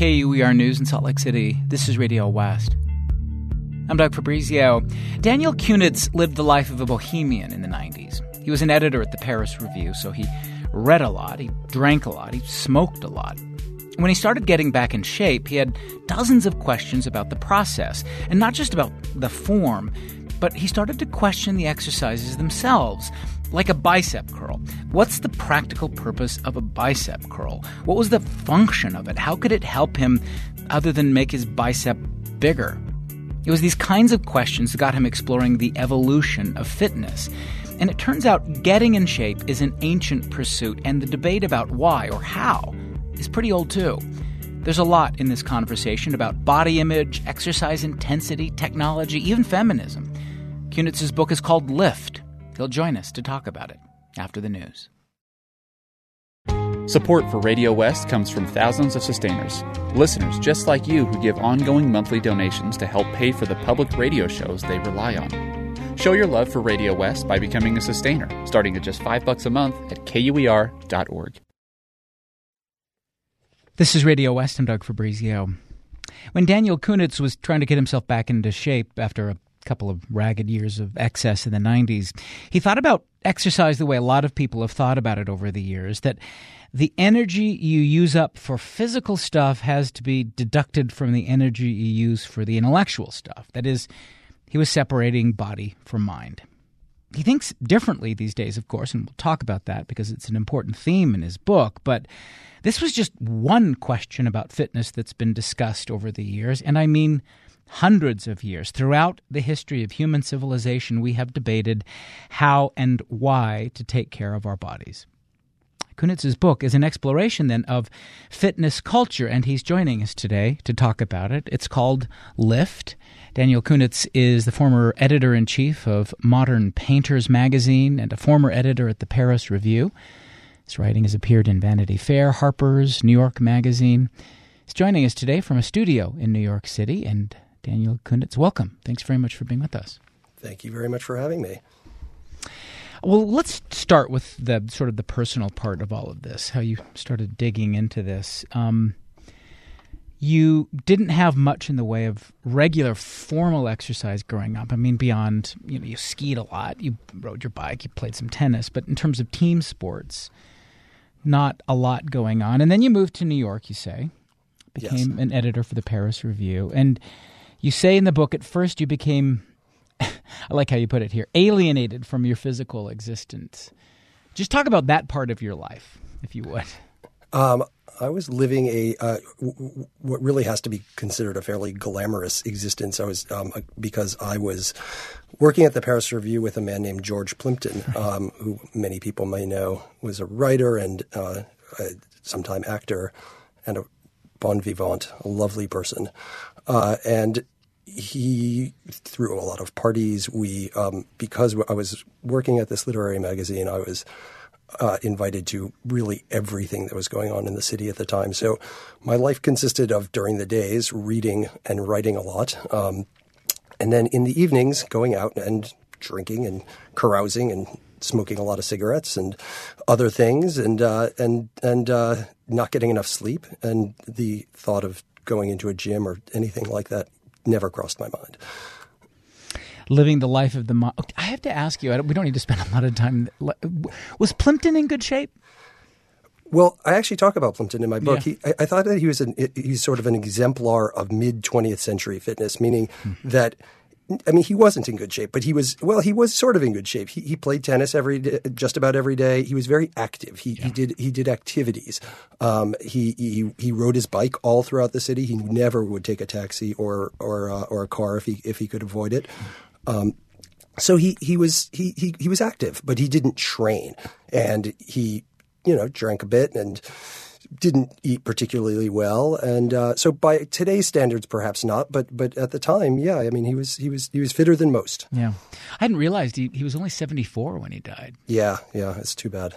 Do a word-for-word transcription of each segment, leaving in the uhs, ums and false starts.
K U E R News in Salt Lake City. This is Radio West. I'm Doug Fabrizio. Daniel Kunitz lived the life of a bohemian in the nineties. He was an editor at the Paris Review, so he read a lot, he drank a lot, he smoked a lot. When he started getting back in shape, he had dozens of questions about the process, and not just about the form, but he started to question the exercises themselves, like a bicep curl. What's the practical purpose of a bicep curl? What was the function of it? How could it help him other than make his bicep bigger? It was these kinds of questions that got him exploring the evolution of fitness. And it turns out getting in shape is an ancient pursuit, and the debate about why or how is pretty old too. There's a lot in this conversation about body image, exercise intensity, technology, even feminism. Kunitz's book is called Lift. He'll join us to talk about it after the news. Support for Radio West comes from thousands of sustainers, listeners just like you who give ongoing monthly donations to help pay for the public radio shows they rely on. Show your love for Radio West by becoming a sustainer, starting at just five bucks a month at K U E R dot org. This is Radio West. I'm Doug Fabrizio. When Daniel Kunitz was trying to get himself back into shape after a couple of ragged years of excess in the nineties, he thought about exercise the way a lot of people have thought about it over the years, that the energy you use up for physical stuff has to be deducted from the energy you use for the intellectual stuff. That is, he was separating body from mind. He thinks differently these days, of course, and we'll talk about that because it's an important theme in his book, but this was just one question about fitness that's been discussed over the years, and I mean hundreds of years. Throughout the history of human civilization, we have debated how and why to take care of our bodies. Kunitz's book is an exploration, then, of fitness culture, and he's joining us today to talk about it. It's called Lift. Daniel Kunitz is the former editor-in-chief of Modern Painters magazine and a former editor at the Paris Review. His writing has appeared in Vanity Fair, Harper's, New York Magazine. He's joining us today from a studio in New York City. And Daniel Kunitz, welcome. Thanks very much for being with us. Thank you very much for having me. Well, let's start with the sort of the personal part of all of this, how you started digging into this. Um, you didn't have much in the way of regular formal exercise growing up. I mean, beyond, you know, you skied a lot, you rode your bike, you played some tennis, but in terms of team sports, not a lot going on. And then you moved to New York, you say, became yes. an editor for the Paris Review. And you say in the book, at first you became, I like how you put it here, alienated from your physical existence. Just talk about that part of your life, if you would. Um, I was living a uh, w- w- what really has to be considered a fairly glamorous existence. I was um, because I was working at the Paris Review with a man named George Plimpton, um, who many people may know was a writer and uh, a sometime actor and a bon vivant, a lovely person, uh, and he threw a lot of parties. We um, because I was working at this literary magazine, I was Uh, invited to really everything that was going on in the city at the time. So my life consisted of, during the days, reading and writing a lot. Um, and then in the evenings, going out and drinking and carousing and smoking a lot of cigarettes and other things and uh, and and uh, not getting enough sleep. And the thought of going into a gym or anything like that never crossed my mind. Living the life of the mind. I have to ask you, I don't, we don't need to spend a lot of time. Was Plimpton in good shape? Well, I actually talk about Plimpton in my book. Yeah. He, I, I thought that he was an, he's sort of an exemplar of mid-twentieth century fitness, meaning hmm. that, I mean, he wasn't in good shape, but he was, well, he was sort of in good shape. He, he played tennis every day, just about every day. He was very active. He, yeah. he did he did activities. Um, he, he he rode his bike all throughout the city. He never would take a taxi or or uh, or a car if he if he could avoid it. Um, so he, he was, he, he, he was active, but he didn't train, and he, you know, drank a bit and didn't eat particularly well. And, uh, so by today's standards, perhaps not, but, but at the time, yeah, I mean, he was, he was, he was fitter than most. Yeah. I hadn't realized he, he was only seventy-four when he died. Yeah. Yeah. It's too bad.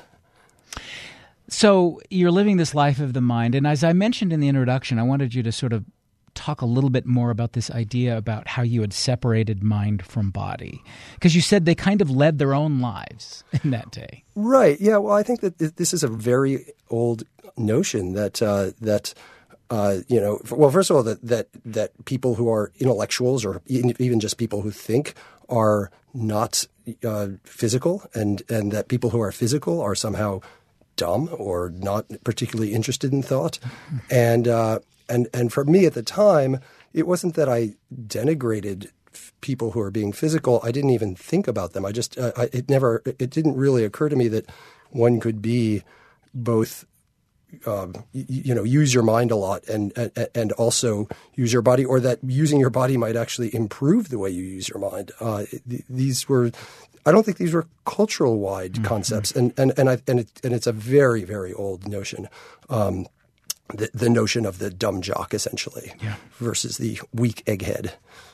So you're living this life of the mind. And as I mentioned in the introduction, I wanted you to sort of talk a little bit more about this idea about how you had separated mind from body, because you said they kind of led their own lives in that day. Right. Yeah. Well, I think that this is a very old notion that uh, that Uh, you know, well, first of all, that, that that people who are intellectuals or even just people who think are not uh, physical, and, and that people who are physical are somehow dumb or not particularly interested in thought. And uh, and and for me at the time, it wasn't that I denigrated people who are being physical. I didn't even think about them. I just uh, I, it never it didn't really occur to me that one could be both. Um, you, you know, use your mind a lot and, and and also use your body, or that using your body might actually improve the way you use your mind. Uh, th- these were, I don't think these were cultural wide mm-hmm. concepts, and and and I, and, it, and it's a very very old notion. Um, the, the notion of the dumb jock, essentially, yeah. versus the weak egghead.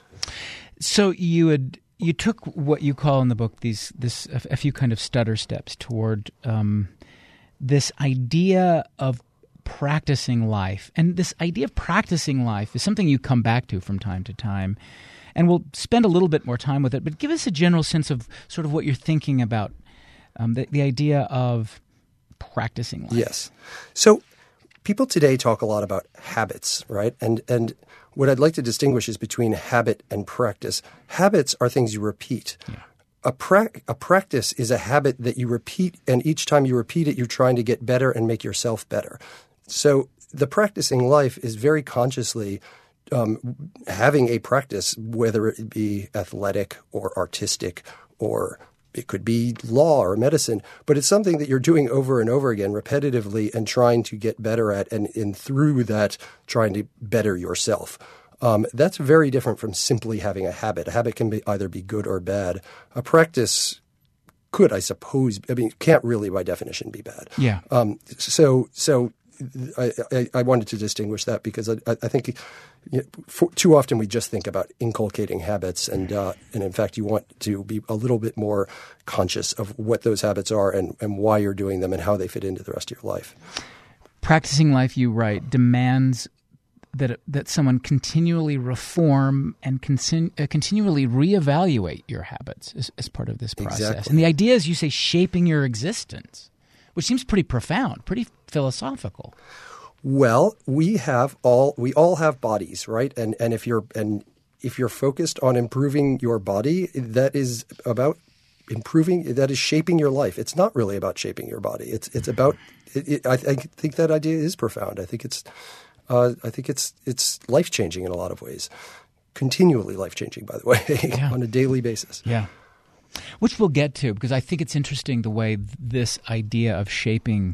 So you had you took what you call in the book these this a, a few kind of stutter steps toward. Um, This idea of practicing life. And this idea of practicing life is something you come back to from time to time. And we'll spend a little bit more time with it, but give us a general sense of sort of what you're thinking about, um, the, the idea of practicing life. Yes. So people today talk a lot about habits, right? And and what I'd like to distinguish is between habit and practice. Habits are things you repeat. Yeah. A, pra- a practice is a habit that you repeat, and each time you repeat it, you're trying to get better and make yourself better. So the practicing life is very consciously um, having a practice, whether it be athletic or artistic, or it could be law or medicine, but it's something that you're doing over and over again repetitively and trying to get better at, and, and through that, trying to better yourself. Um, that's very different from simply having a habit. A habit can be either be good or bad. A practice could, I suppose, I mean, can't really by definition be bad. Yeah. Um, so, so I, I, I wanted to distinguish that because I, I think you know, for, too often we just think about inculcating habits, and uh, and in fact, you want to be a little bit more conscious of what those habits are and, and why you're doing them and how they fit into the rest of your life. Practicing life, you write, demands that that someone continually reform and con- uh, continually reevaluate your habits as, as part of this process. Exactly. And the idea is, you say, shaping your existence, which seems pretty profound, pretty philosophical. Well, we have all we all have bodies, right? And and if you're and if you're focused on improving your body, that is about improving. That is shaping your life. It's not really about shaping your body. It's it's about. It, it, I, I think that idea is profound. I think it's. Uh, I think it's it's life-changing in a lot of ways. Continually life-changing, by the way, yeah. on a daily basis. Yeah. Which we'll get to, because I think it's interesting the way this idea of shaping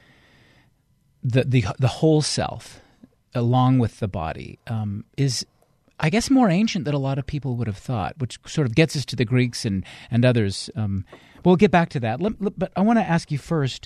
the the, the whole self along with the body um, is, I guess, more ancient than a lot of people would have thought, which sort of gets us to the Greeks and, and others. Um, we'll get back to that. Let, let, but I want to ask you first,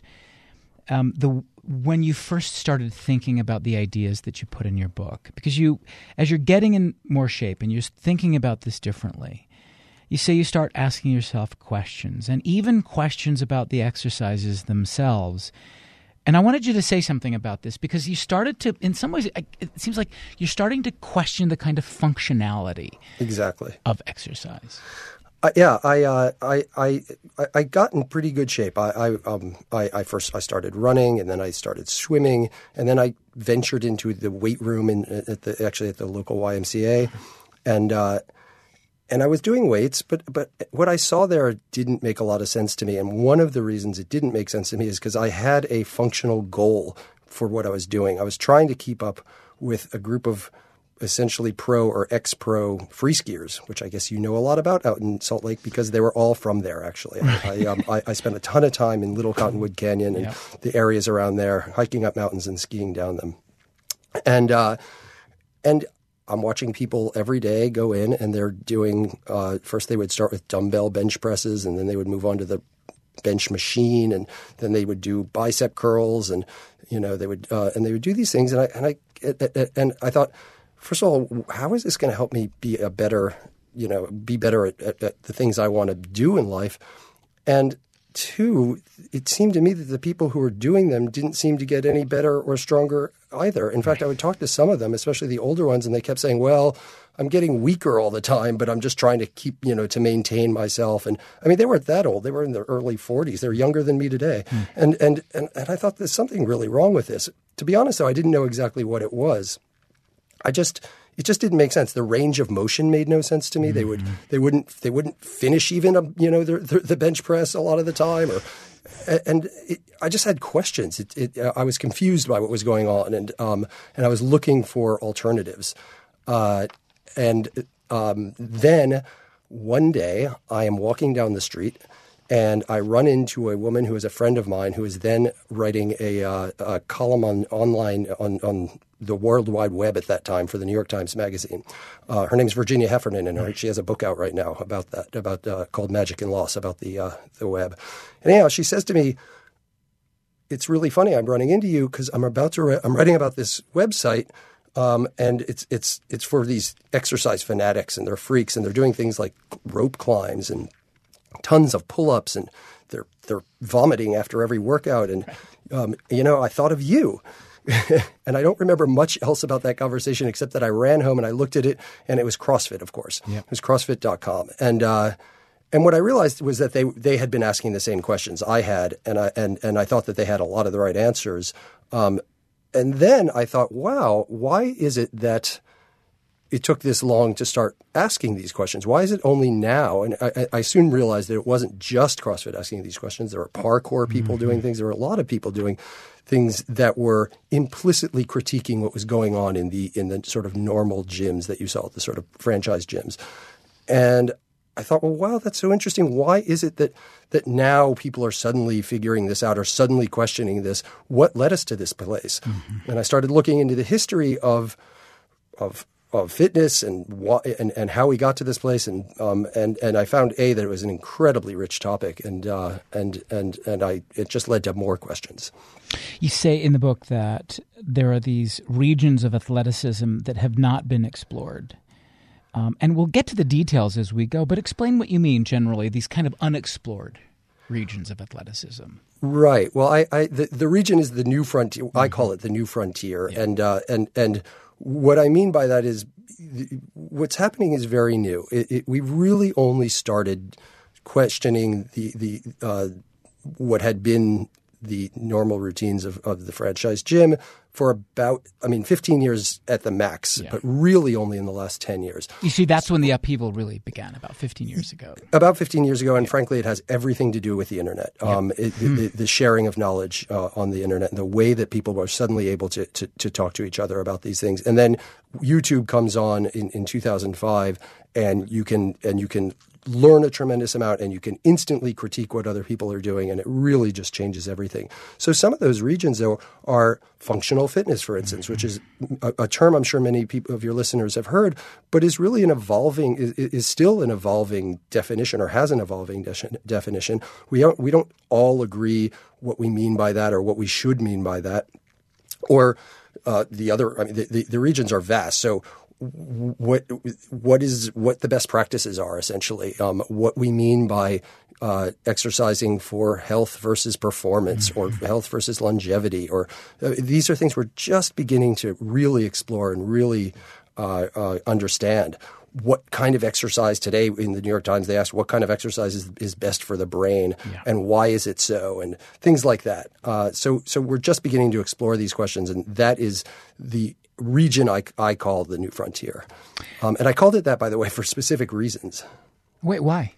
um, the when you first started thinking about the ideas that you put in your book, because you, as you're getting in more shape and you're thinking about this differently, you say you start asking yourself questions, and even questions about the exercises themselves. And I wanted you to say something about this, because you started to, in some ways, it seems like you're starting to question the kind of functionality exactly of exercise. Uh, yeah, I, uh, I I I got in pretty good shape. I I, um, I I first I started running, and then I started swimming, and then I ventured into the weight room in at the actually at the local Y M C A, and uh, and I was doing weights, but but what I saw there didn't make a lot of sense to me. And one of the reasons it didn't make sense to me is because I had a functional goal for what I was doing. I was trying to keep up with a group of essentially pro or ex-pro free skiers, which I guess you know a lot about out in Salt Lake, because they were all from there, actually. I, I, um, I, I spent a ton of time in Little Cottonwood Canyon and yeah. the areas around there, hiking up mountains and skiing down them. And uh, and I'm watching people every day go in, and they're doing uh, – first they would start with dumbbell bench presses, and then they would move on to the bench machine, and then they would do bicep curls, and, you know, they would uh, – and they would do these things. And I, and I, and I thought – first of all, how is this going to help me be a better, you know, be better at, at, at the things I want to do in life? And two, it seemed to me that the people who were doing them didn't seem to get any better or stronger either. In fact, I would talk to some of them, especially the older ones, and they kept saying, well, I'm getting weaker all the time, but I'm just trying to keep, you know, to maintain myself. And I mean, they weren't that old. They were in their early forties. They're younger than me today. Mm. And, and, and, and I thought there's something really wrong with this. to be honest, though, I didn't know exactly what it was. I just it just didn't make sense. The range of motion made no sense to me. Mm-hmm. They would they wouldn't they wouldn't finish even a, you know the, the, the bench press a lot of the time, or and it, I just had questions. It, it, I was confused by what was going on, and um, and I was looking for alternatives. Uh, and um, then one day I am walking down the street, and I run into a woman who is a friend of mine who is then writing a, uh, a column on online on, on the World Wide Web at that time for the New York Times Magazine. Uh, her name's Virginia Heffernan, and her, she has a book out right now about that, about uh, called Magic and Loss, about the uh, the web. And anyhow, she says to me, "It's really funny. I'm running into you because I'm about to. Re- I'm writing about this website." Um, and it's it's it's for these exercise fanatics, and they're freaks, and they're doing things like rope climbs and tons of pull-ups, and they're they're vomiting after every workout. And um, you know, I thought of you, and I don't remember much else about that conversation except that I ran home and I looked at it, and it was CrossFit, of course. Yep. It was CrossFit dot com, and uh, and what I realized was that they they had been asking the same questions I had, and I and and I thought that they had a lot of the right answers. Um, And then I thought, wow, why is it that it took this long to start asking these questions? Why is it only now? And I, I soon realized that it wasn't just CrossFit asking these questions. There were parkour people mm-hmm. doing things. There were a lot of people doing things that were implicitly critiquing what was going on in the in the sort of normal gyms that you saw, the sort of franchise gyms. And I thought, well, wow, that's so interesting. Why is it that that now people are suddenly figuring this out or suddenly questioning this? What led us to this place? Mm-hmm. And I started looking into the history of of of fitness and why, and and how we got to this place, and um and and I found a that it was an incredibly rich topic, and uh, and and and I it just led to more questions. You say in the book that there are these regions of athleticism that have not been explored. Um, and we'll get to the details as we go, but explain what you mean generally, these kind of unexplored regions of athleticism. Right. Well, I, I the, the region is the new frontier. Mm-hmm. I call it the new frontier. Yeah. And, uh, and, and what I mean by that is what's happening is very new. It, it, we really only started questioning the, the uh, what had been the normal routines of, of the franchise gym for about, I mean, fifteen years at the max, yeah. but really only in the last ten years. You see, that's when the upheaval really began, about fifteen years ago. About fifteen years ago, and yeah. frankly, it has everything to do with the Internet. Yep. Um, it, mm. the, the sharing of knowledge uh, on the Internet, and the way that people are suddenly able to, to, to talk to each other about these things. And then YouTube comes on in, in two thousand five, and you can and you can learn a tremendous amount, and you can instantly critique what other people are doing, and it really just changes everything. So some of those regions, though, are functional fitness, for instance, which is a, a term I'm sure many people of your listeners have heard, but is really an evolving, is, is still an evolving definition, or has an evolving de- definition. We don't, we don't all agree what we mean by that, or what we should mean by that, or uh, the other. I mean, the, the, the regions are vast, so. What what is what the best practices are, essentially, um, what we mean by uh, exercising for health versus performance, mm-hmm. or health versus longevity, or uh, these are things we're just beginning to really explore and really uh, uh, understand. What kind of exercise today in the New York Times, they asked what kind of exercise is, is best for the brain, yeah. and why is it so, and things like that. Uh, so so we're just beginning to explore these questions, and that is the region I, I call the new frontier. Um, and I called it that, by the way, for specific reasons. Wait, why?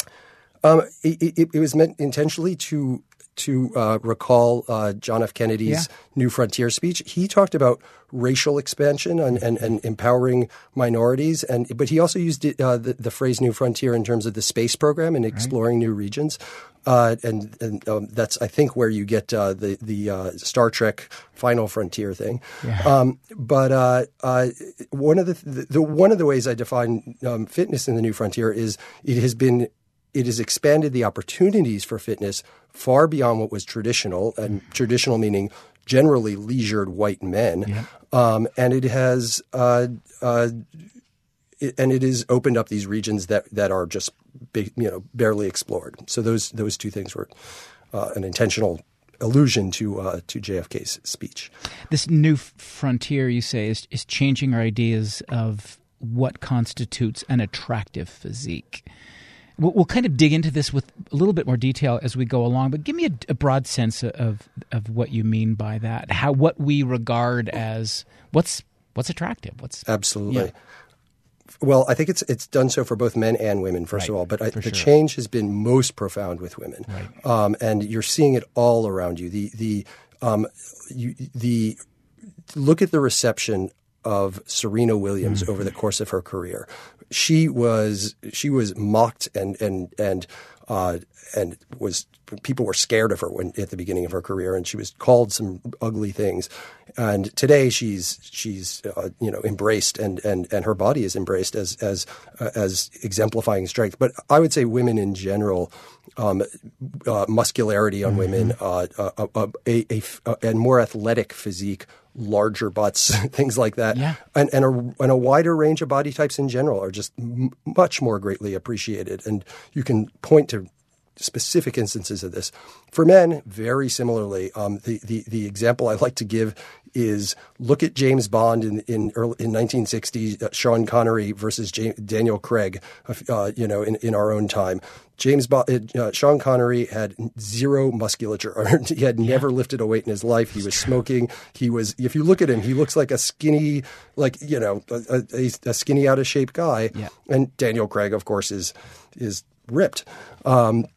Um, it, it, it was meant intentionally to to uh, recall uh, John F. Kennedy's yeah. New Frontier speech. He talked about racial expansion and, and, and empowering minorities, and but he also used it, uh, the, the phrase "New Frontier" in terms of the space program and exploring right. new regions. Uh, and and um, that's, I think, where you get uh, the the uh, Star Trek Final Frontier thing. Yeah. Um, but uh, uh, one of the, the, the one of the ways I define um, fitness in the New Frontier is it has been. It has expanded the opportunities for fitness far beyond what was traditional, and traditional meaning generally leisured white men. Yeah. Um, and it has uh, uh, it, and it has opened up these regions that, that are just big, you know, barely explored. So those those two things were uh, an intentional allusion to uh, to J F K's speech. This new frontier, you say, is is changing our ideas of what constitutes an attractive physique. We'll, we'll kind of dig into this with a little bit more detail as we go along, but give me a, a broad sense of of what you mean by that. How what we regard as what's what's attractive. What's absolutely. Yeah. Well, I think it's it's done so for both men and women, first right. of all. But I, the sure. change has been most profound with women, right. um, and you're seeing it all around you. The the um, you, the look at the reception of Serena Williams mm-hmm. over the course of her career. She was she was mocked and and and uh, and was people were scared of her when at the beginning of her career, and she was called some ugly things. And today she's she's uh, you know embraced and, and, and her body is embraced as as uh, as exemplifying strength. But I would say women in general, um, uh, muscularity on mm-hmm. women, uh, uh, uh, a, a, a, a more athletic physique, larger butts, things like that, yeah. and and a, and a wider range of body types in general are just m- much more greatly appreciated. And you can point to specific instances of this. For men, very similarly, um, the, the the example I like to give is look at James Bond in in, early, in nineteen sixty, uh, Sean Connery versus James, Daniel Craig, uh, you know, in, in our own time. James Bond, uh, Sean Connery had zero musculature. He had yeah. never lifted a weight in his life. He was smoking. He was, if you look at him, he looks like a skinny, like, you know, a, a, a skinny out of shape guy. Yeah. And Daniel Craig, of course, is is ripped. Um,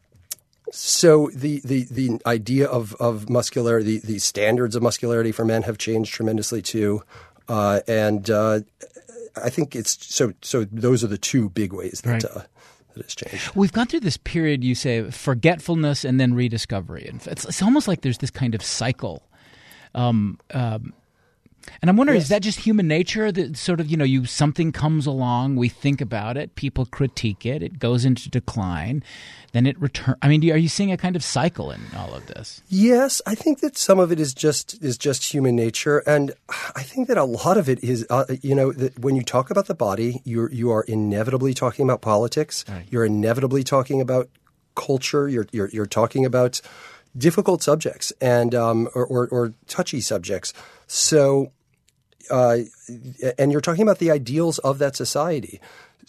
So the, the, the idea of, of muscularity, the, the standards of muscularity for men have changed tremendously too. Uh, and uh, I think it's so so those are the two big ways that, right. uh, that it's changed. We've gone through this period, you say, forgetfulness and then rediscovery. And it's, it's almost like there's this kind of cycle. Um, um, and I'm wondering, yes. is that just human nature that sort of, you know, you something comes along, we think about it, people critique it, it goes into decline, then it returns. I mean, are you seeing a kind of cycle in all of this? Yes, I think that some of it is just is just human nature, and I think that a lot of it is, uh, you know, that when you talk about the body, you you are inevitably talking about politics. Right. You're inevitably talking about culture. You're you're, you're talking about difficult subjects and um, or, or, or touchy subjects. So, uh, and you're talking about the ideals of that society.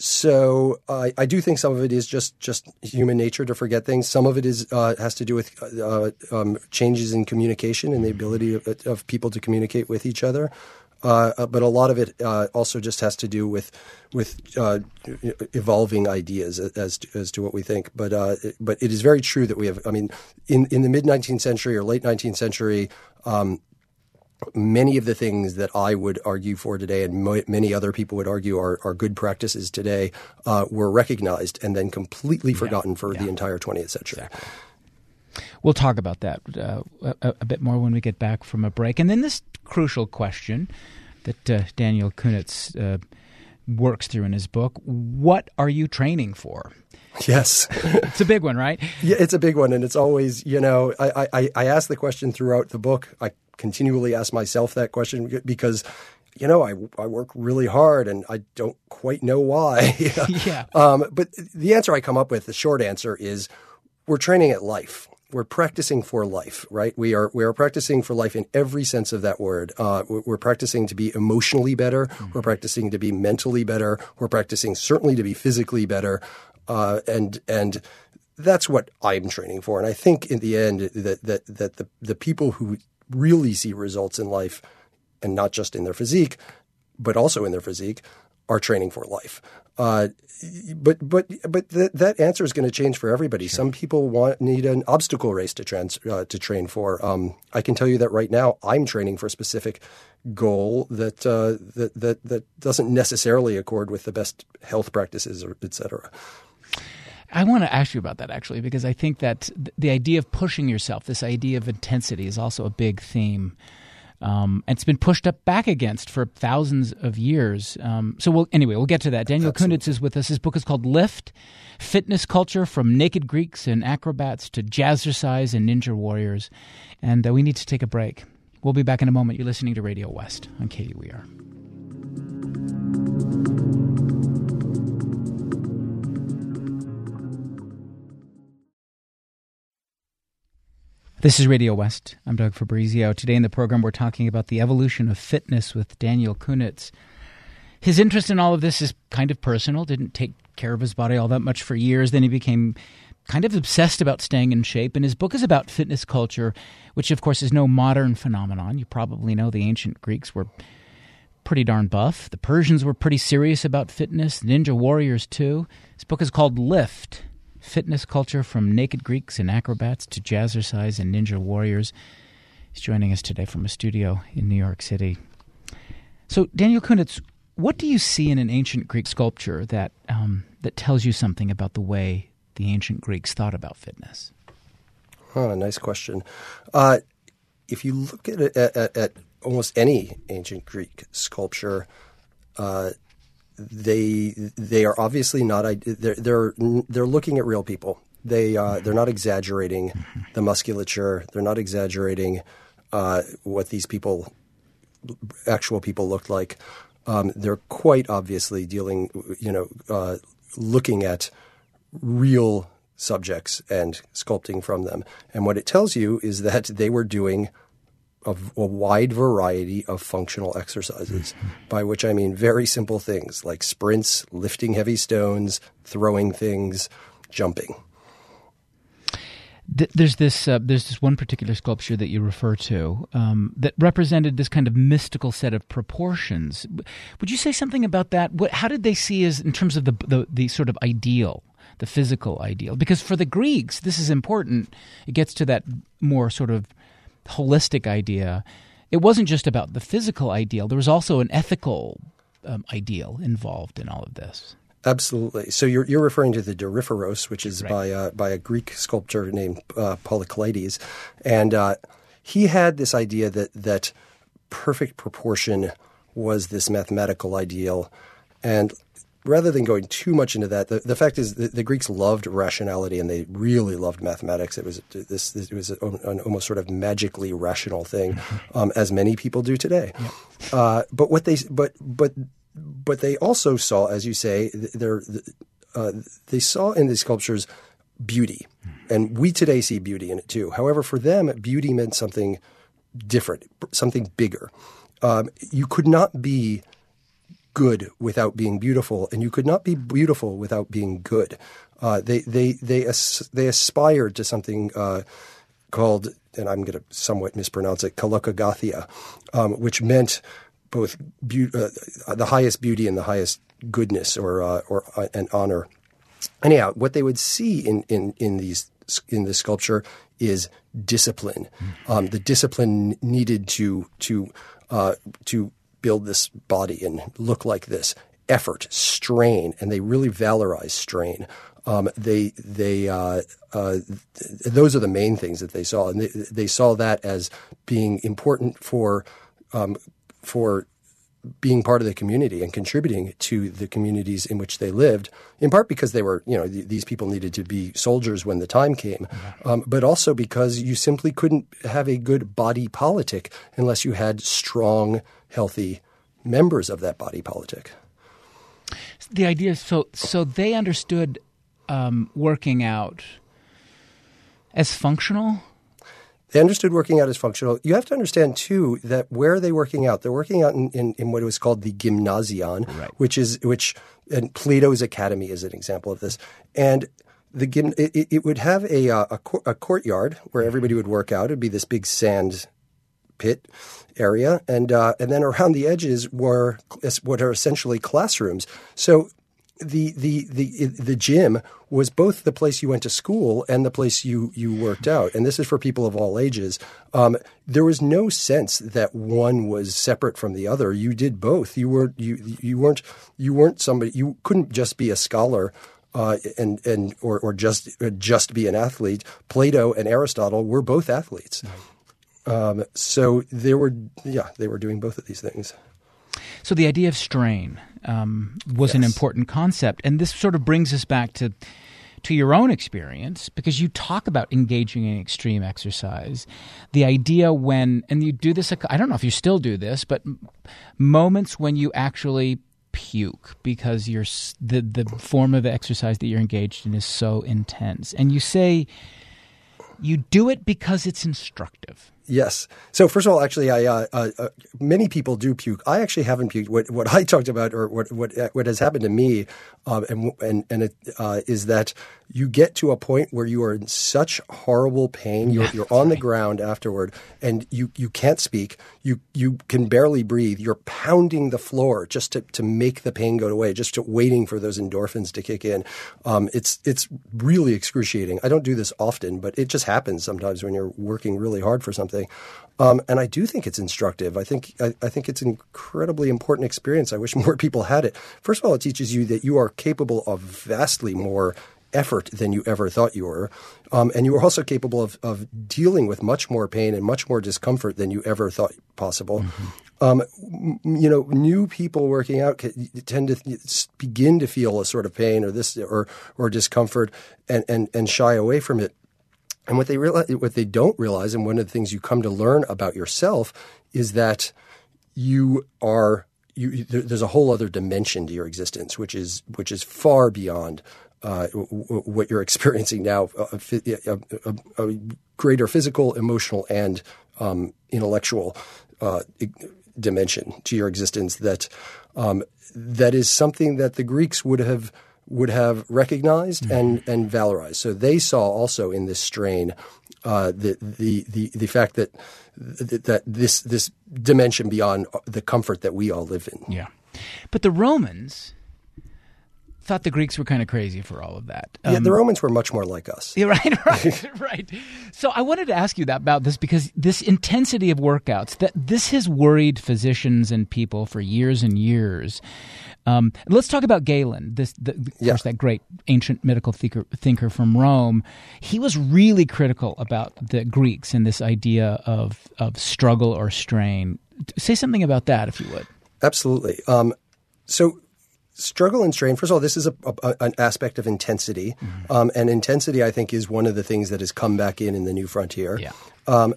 So uh, I do think some of it is just, just human nature to forget things. Some of it is uh, has to do with uh, um, changes in communication and the ability of, of people to communicate with each other. Uh, but a lot of it uh, also just has to do with with uh, evolving ideas as to, as to what we think. But uh, but it is very true that we have. I mean, in in the mid nineteenth century or late nineteenth century. Um, Many of the things that I would argue for today and mo- many other people would argue are, are good practices today uh, were recognized and then completely forgotten yeah, for yeah. the entire twentieth century. Exactly. We'll talk about that uh, a, a bit more when we get back from a break. And then this crucial question that uh, Daniel Kunitz uh, works through in his book, what are you training for? Yes. It's a big one, right? Yeah, it's a big one. And it's always, you know, I, I, I ask the question throughout the book. I continually ask myself that question because, you know, I, I work really hard and I don't quite know why. yeah. Um, but the answer I come up with, the short answer is we're training at life. We're practicing for life, right? We are we are practicing for life in every sense of that word. Uh, we're practicing to be emotionally better. Mm-hmm. We're practicing to be mentally better. We're practicing certainly to be physically better. Uh, and and that's what I'm training for. And I think in the end that that that the the people who really see results in life, and not just in their physique, but also in their physique, are training for life. Uh, but but but th- that answer is going to change for everybody. Sure. Some people want need an obstacle race to trans uh, to train for. Um, I can tell you that right now I'm training for a specific goal that uh, that that that doesn't necessarily accord with the best health practices, or et cetera. I want to ask you about that, actually, because I think that the idea of pushing yourself, this idea of intensity, is also a big theme. Um, and it's been pushed up back against for thousands of years. Um, so we'll, anyway, we'll get to that. Daniel Absolutely. Kunitz is with us. His book is called Lift, Fitness Culture from Naked Greeks and Acrobats to Jazzercise and Ninja Warriors. And uh, we need to take a break. We'll be back in a moment. You're listening to Radio West on K U E R. This is Radio West. I'm Doug Fabrizio. Today in the program, we're talking about the evolution of fitness with Daniel Kunitz. His interest in all of this is kind of personal, didn't take care of his body all that much for years. Then he became kind of obsessed about staying in shape. And his book is about fitness culture, which, of course, is no modern phenomenon. You probably know the ancient Greeks were pretty darn buff. The Persians were pretty serious about fitness. Ninja warriors, too. His book is called Lift, Fitness Culture from Naked Greeks and Acrobats to Jazzercise and Ninja Warriors. He's joining us today from a studio in New York City. So, Daniel Kunitz, what do you see in an ancient Greek sculpture that um, that tells you something about the way the ancient Greeks thought about fitness? Oh, nice question. Uh, if you look at, it, at, at almost any ancient Greek sculpture, uh, they they are obviously not they're they're they're looking at real people. They uh, they're not exaggerating the musculature. They're not exaggerating uh, what these people, actual people, looked like. Um, they're quite obviously dealing, you know, uh, looking at real subjects and sculpting from them. And what it tells you is that they were doing a, a wide variety of functional exercises, by which I mean very simple things like sprints, lifting heavy stones, throwing things, jumping. There's this uh, there's this one particular sculpture that you refer to um, that represented this kind of mystical set of proportions. Would you say something about that? What, how did they see as in terms of the, the the sort of ideal, the physical ideal? Because for the Greeks, this is important. It gets to that more sort of holistic idea. It wasn't just about the physical ideal. There was also an ethical um, ideal involved in all of this. Absolutely. So you're you're referring to the Doryphoros, which is right. by uh, by a Greek sculptor named uh, Polykleides, and uh, he had this idea that that perfect proportion was this mathematical ideal, and rather than going too much into that, the, the fact is the, the Greeks loved rationality and they really loved mathematics. It was this, this it was an almost sort of magically rational thing, um, as many people do today. Yeah. Uh, but what they but but. But they also saw, as you say, uh, they saw in these sculptures beauty. And we today see beauty in it too. However, for them, beauty meant something different, something bigger. Um, you could not be good without being beautiful, and you could not be beautiful without being good. Uh, they they they as, they aspired to something uh, called, and I'm going to somewhat mispronounce it, kalokagathia, um, which meant both be- uh, the highest beauty and the highest goodness, or uh, or uh, and honor. Anyhow, what they would see in, in, in these in this sculpture is discipline. Mm-hmm. Um, the discipline needed to to uh, to build this body and look like this. Effort, strain, and they really valorize strain. Um, they they uh, uh, th- those are the main things that they saw, and they, they saw that as being important for. Um, for being part of the community and contributing to the communities in which they lived, in part because they were, you know, th- these people needed to be soldiers when the time came, um, but also because you simply couldn't have a good body politic unless you had strong, healthy members of that body politic. The idea is, so, so they understood um, working out as functional? They understood working out as functional. You have to understand, too, that where are they working out? They're working out in, in, in what was called the gymnasion, right. which is which, and Plato's Academy is an example of this. And the gym, it, it would have a, a, a courtyard where everybody would work out. It'd be this big sand pit area, and uh, and then around the edges were what are essentially classrooms. So the the the the gym was both the place you went to school and the place you, you worked out. And this is for people of all ages. Um, there was no sense that one was separate from the other. You did both. You were you you weren't you weren't somebody. You couldn't just be a scholar uh, and and or or just uh, just be an athlete. Plato and Aristotle were both athletes. Um, so they were yeah they were doing both of these things. So the idea of strain um, was yes. an important concept. And this sort of brings us back to to your own experience, because you talk about engaging in extreme exercise. The idea when, and you do this, I don't know if you still do this, but moments when you actually puke because you're, the, the form of exercise that you're engaged in is so intense. And you say you do it because it's instructive. Yes. So first of all, actually, I uh, uh, uh, many people do puke. I actually haven't puked. What, what I talked about, or what what what has happened to me, um, and and and it uh, is that you get to a point where you are in such horrible pain. You're you're on the ground afterward, and you, you can't speak. You you can barely breathe. You're pounding the floor just to, to make the pain go away. Just to waiting for those endorphins to kick in. Um, it's it's really excruciating. I don't do this often, but it just happens sometimes when you're working really hard for something. Um, and I do think it's instructive. I think I, I think it's an incredibly important experience. I wish more people had it. First of all, it teaches you that you are capable of vastly more effort than you ever thought you were. Um, and you are also capable of, of dealing with much more pain and much more discomfort than you ever thought possible. Mm-hmm. Um, you know, new people working out tend to begin to feel a sort of pain or this or or discomfort and, and, and shy away from it. And what they realize, what they don't realize, and one of the things you come to learn about yourself is that you are you. There's a whole other dimension to your existence, which is which is far beyond uh, what you're experiencing now. A, a, a, a greater physical, emotional, and um, intellectual uh, dimension to your existence. That um, that is something that the Greeks would have. would have recognized mm-hmm. and, and valorized. So they saw also in this strain uh, the, the the the fact that that this this dimension beyond the comfort that we all live in. Yeah, but the Romans thought the Greeks were kind of crazy for all of that. Um, yeah, the Romans were much more like us. Yeah, right, right, right. So I wanted to ask you that about this because this intensity of workouts, that this has worried physicians and people for years and years. Um, let's talk about Galen, this, the, of yeah. course, that great ancient medical thinker, thinker from Rome. He was really critical about the Greeks and this idea of of struggle or strain. Say something about that, if you would. Absolutely. Um, so struggle and strain, first of all, this is a, a, an aspect of intensity. Mm-hmm. Um, and intensity, I think, is one of the things that has come back in in the new frontier. Yeah. Um,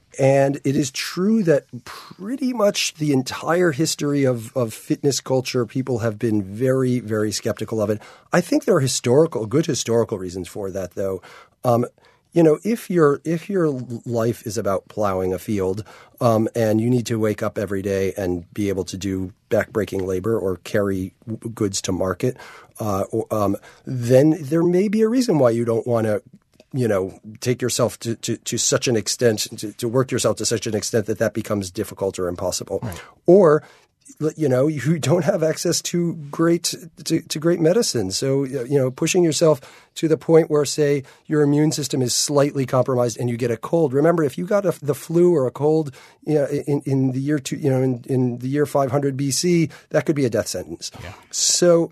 And it is true that pretty much the entire history of, of fitness culture, people have been very, very skeptical of it. I think there are historical, good historical reasons for that, though. Um, you know, if your if your life is about plowing a field um, and you need to wake up every day and be able to do backbreaking labor or carry goods to market, uh, or, um, then there may be a reason why you don't want to you know, take yourself to, to, to such an extent, to, to work yourself to such an extent that that becomes difficult or impossible. Right. Or, you know, you don't have access to great to, to great medicine. So, you know, pushing yourself to the point where, say, your immune system is slightly compromised and you get a cold. Remember, if you got a, the flu or a cold you know, in, in the year two, you know, in, in the year five hundred B C, that could be a death sentence. Yeah. So,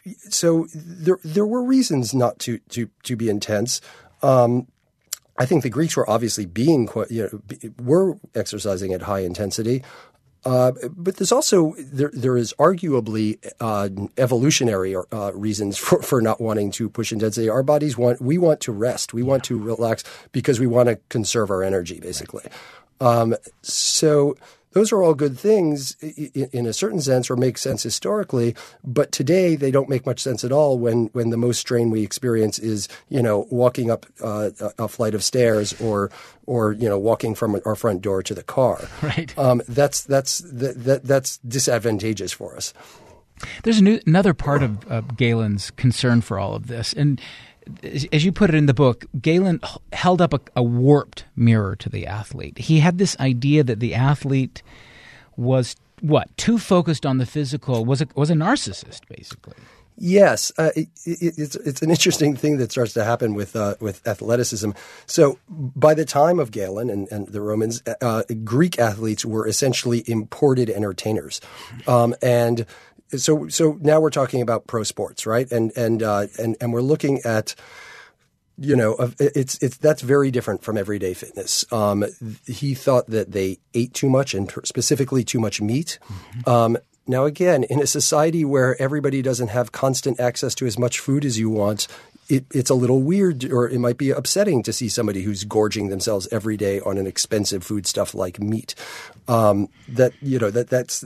so there there were reasons not to to to be intense. Um, I think the Greeks were obviously being, you know, were exercising at high intensity, uh, but there's also there there is arguably uh, evolutionary uh, reasons for, for not wanting to push intensity. Our bodies want we want to rest, we want to relax because we want to conserve our energy, basically. Um, so. Those are all good things in a certain sense or make sense historically, but today they don't make much sense at all when, when the most strain we experience is, you know, walking up uh, a flight of stairs or, or, you know, walking from our front door to the car. Right. Um, that's, that's, that, that, that's disadvantageous for us. There's a new, another part of uh, Galen's concern for all of this, and as you put it in the book, Galen held up a, a warped mirror to the athlete. He had this idea that the athlete was, what, too focused on the physical, was a, was a narcissist, basically. Yes. Uh, it, it, it's, it's an interesting thing that starts to happen with uh, with athleticism. So by the time of Galen and, and the Romans, uh, Greek athletes were essentially imported entertainers. Um, and So, so now we're talking about pro sports, right? And and uh, and and we're looking at, you know, it's it's that's very different from everyday fitness. Um, he thought that they ate too much, and specifically too much meat. Mm-hmm. Um, now, again, in a society where everybody doesn't have constant access to as much food as you want, It, it's a little weird, or it might be upsetting to see somebody who's gorging themselves every day on an expensive foodstuff like meat. Um, that you know that that's that's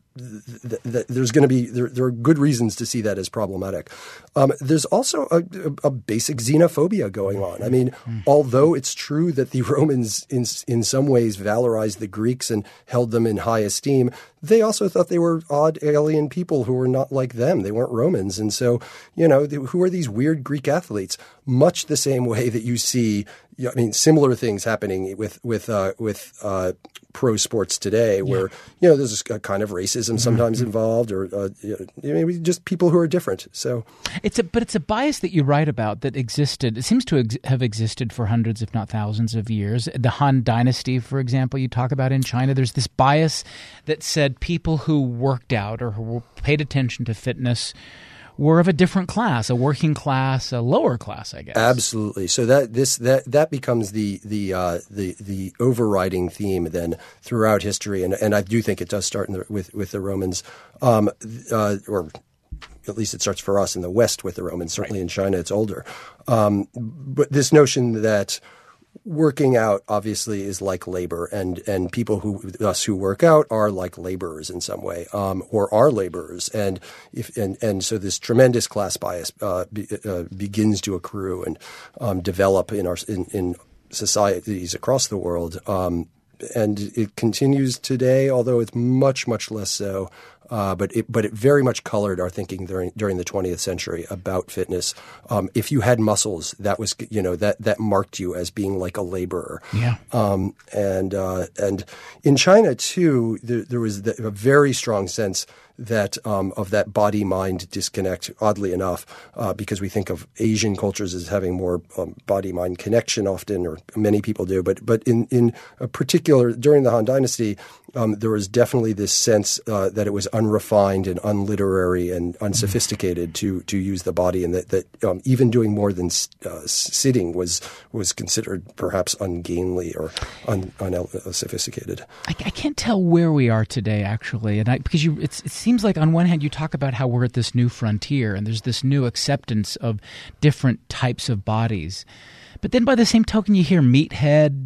th- th- there's going to be there, there are good reasons to see that as problematic. Um, there's also a, a, a basic xenophobia going on. I mean, mm. although it's true that the Romans in in some ways valorized the Greeks and held them in high esteem, they also thought they were odd alien people who were not like them. They weren't Romans. And so, you know, the, who are these weird Greek athletes? Much the same way that you see, I mean, similar things happening with with uh, with uh, pro sports today, where yeah. you know there's a kind of racism sometimes mm-hmm. involved, or uh, you know, maybe just people who are different. So it's a but it's a bias that you write about that existed. It seems to ex- have existed for hundreds, if not thousands, of years. The Han Dynasty, for example, you talk about in China. There's this bias that said people who worked out or who paid attention to fitness were of a different class, a working class, a lower class, I guess. Absolutely. So that this that that becomes the the uh, the the overriding theme then throughout history, and and I do think it does start in the, with with the Romans, um, uh, or at least it starts for us in the West with the Romans. Certainly right. in China, it's older. Um, but this notion that working out obviously is like labor, and, and people who us who work out are like laborers in some way, um, or are laborers, and if and, and so this tremendous class bias uh, be, uh, begins to accrue and um, develop in our in, in societies across the world, um, and it continues today, although it's much much less so. Uh, but it but it very much colored our thinking during during the twentieth century about fitness. Um, if you had muscles, that was you know that that marked you as being like a laborer. Yeah. Um, and uh, and in China too, there, there was the, a very strong sense that um, of that body-mind disconnect, oddly enough, uh, because we think of Asian cultures as having more um, body-mind connection often, or many people do. But but in, in a particular, during the Han Dynasty, um, there was definitely this sense uh, that it was unrefined and unliterary and unsophisticated to to use the body, and that, that um, even doing more than uh, sitting was was considered perhaps ungainly or un, unsophisticated. I, I can't tell where we are today, actually, and I, because you it's, it seems like on one hand you talk about how we're at this new frontier and there's this new acceptance of different types of bodies, but then by the same token you hear meathead,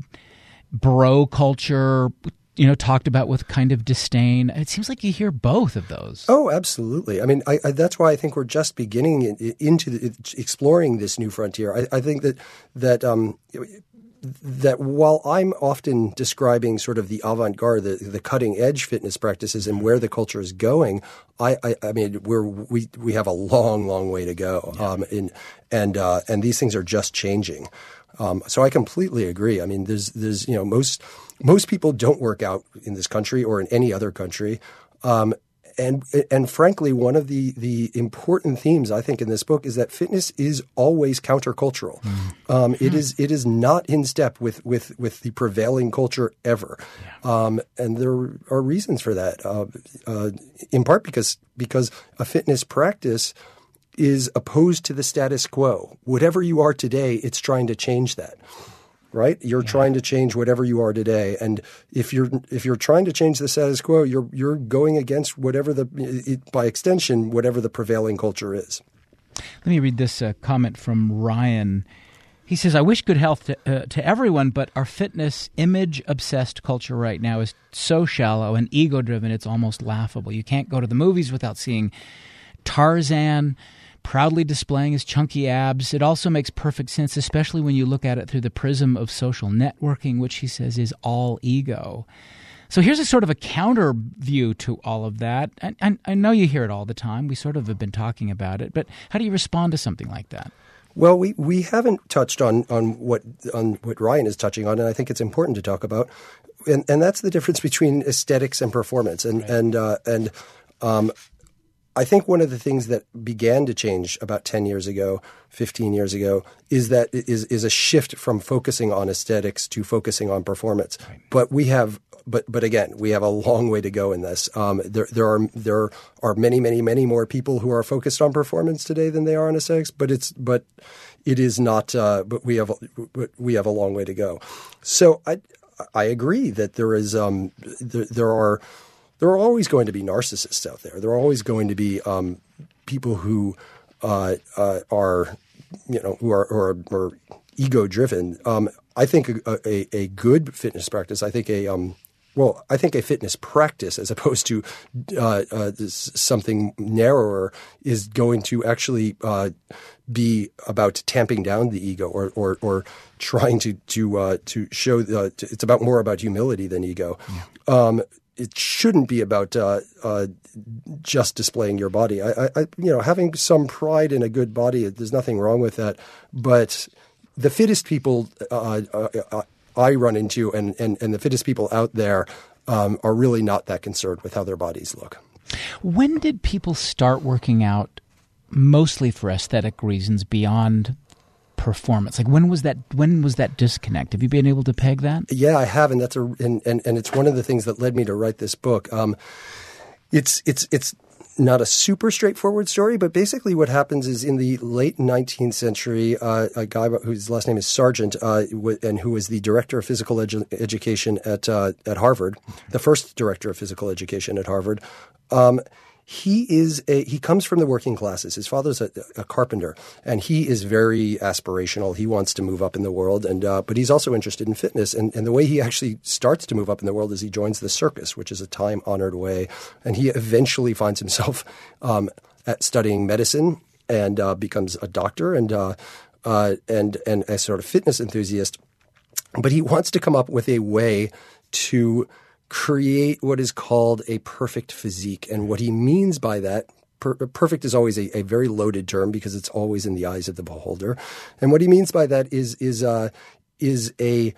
bro culture, you know, talked about with kind of disdain. It seems like you hear both of those. Oh, absolutely. I mean, I, I, that's why I think we're just beginning in, into the, exploring this new frontier. I, I think that that um, that while I'm often describing sort of the avant-garde, the, the cutting-edge fitness practices and where the culture is going, I, I, I mean, we're we we have a long, long way to go, yeah. um, in, and uh, and these things are just changing. Um, so I completely agree. I mean, there's there's you know most. Most people don't work out in this country or in any other country. Um, and and frankly, one of the, the important themes, I think, in this book is that fitness is always countercultural. Mm. Um, it is it is not in step with, with, with the prevailing culture ever. Yeah. Um, and there are reasons for that, uh, uh, in part because because a fitness practice is opposed to the status quo. Whatever you are today, it's trying to change that. Right? You're yeah. trying to change whatever you are today, and if you're if you're trying to change the status quo, you're you're going against whatever the it, by extension whatever the prevailing culture is. Let me read this uh, comment from Ryan. He says, "I wish good health to, uh, to everyone, but our fitness image obsessed culture right now is so shallow and ego driven. It's almost laughable. You can't go to the movies without seeing Tarzan proudly displaying his chunky abs. It also makes perfect sense, especially when you look at it through the prism of social networking, which he says is all ego." So here's a sort of a counter view to all of that. And I, I know you hear it all the time. We sort of have been talking about it. But how do you respond to something like that? Well, we, we haven't touched on, on what on what Ryan is touching on, and I think it's important to talk about. And and that's the difference between aesthetics and performance. And, right. and, uh, and um I think one of the things that began to change about ten years ago, fifteen years ago, is that is is a shift from focusing on aesthetics to focusing on performance. Right. But we have, but but again, we have a long way to go in this. Um, there there are there are many many many more people who are focused on performance today than they are on aesthetics. But it's but it is not. Uh, but we have we have a long way to go. So I I agree that there is um there, there are. There are always going to be narcissists out there. There are always going to be um, people who uh, uh, are, you know, who are, are, are ego-driven. Um, I think a, a, a good fitness practice, I think a um, well, I think a fitness practice as opposed to uh, uh, something narrower is going to actually uh, be about tamping down the ego or or, or trying to to uh, to show uh, to, it's about more about humility than ego. Yeah. Um, it shouldn't be about uh, uh, just displaying your body. I, I, you know, having some pride in a good body, there's nothing wrong with that. But the fittest people uh, uh, I run into and, and, and the fittest people out there um, are really not that concerned with how their bodies look. When did people start working out mostly for aesthetic reasons beyond performance? Like when was that when was that disconnect? Have you been able to peg that? Yeah, I have, and that's a and, and, and it's one of the things that led me to write this book. Um, it's it's it's not a super straightforward story, but basically what happens is in the late nineteenth century, uh, a guy whose last name is Sargent, uh, w- and who was the director of physical edu- education at uh, at Harvard, the first director of physical education at Harvard. Um, He is a, he comes from the working classes. His father's a, a carpenter, and he is very aspirational. He wants to move up in the world, and uh, but he's also interested in fitness. And, and the way he actually starts to move up in the world is he joins the circus, which is a time-honored way. And he eventually finds himself um, at studying medicine and uh, becomes a doctor and uh, uh, and and a sort of fitness enthusiast. But he wants to come up with a way to create what is called a perfect physique. And what he means by that, per- perfect is always a, a very loaded term because it's always in the eyes of the beholder. And what he means by that is is uh, is a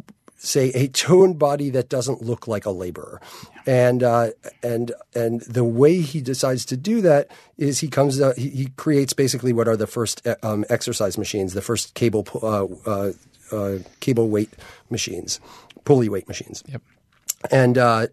say a toned body that doesn't look like a laborer. And uh, and and the way he decides to do that is he comes uh, he, he creates basically what are the first um, exercise machines, the first cable uh, uh, uh, cable weight machines, pulley weight machines. Yep. And uh,